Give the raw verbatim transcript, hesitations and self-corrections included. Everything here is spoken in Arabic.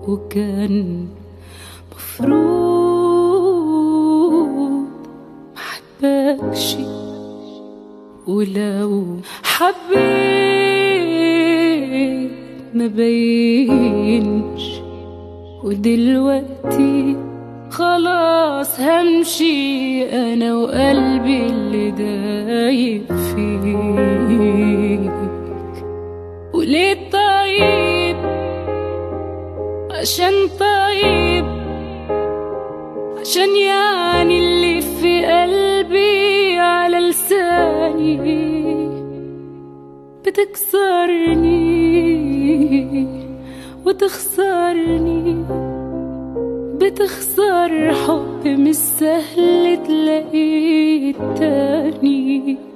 وكان مفروض محبكش، ولو حبيت ما بينش، ودلوقتي خلاص همشي أنا وقلبي اللي دايب فيك. وليه طيب؟ عشان طيب، عشان يعني اللي في قلبي على لساني بتكسرني وتخسرني، بتخسر حب مش سهل تلاقيه تاني.